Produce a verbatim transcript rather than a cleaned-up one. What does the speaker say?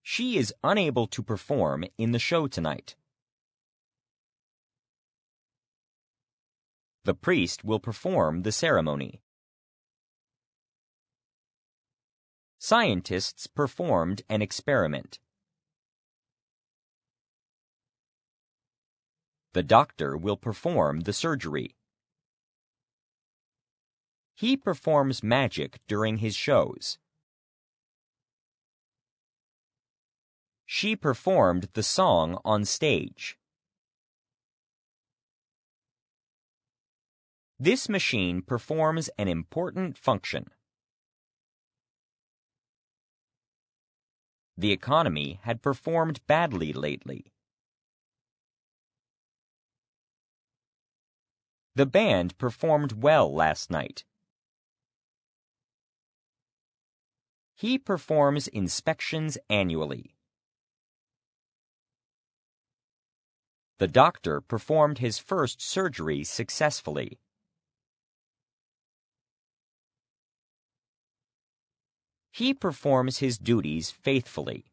She is unable to perform in the show tonight. The priest will perform the ceremony. Scientists performed an experiment. The doctor will perform the surgery. He performs magic during his shows. She performed the song on stage. This machine performs an important function. The economy had performed badly lately. The band performed well last night. He performs inspections annually. The doctor performed his first surgery successfully. He performs his duties faithfully.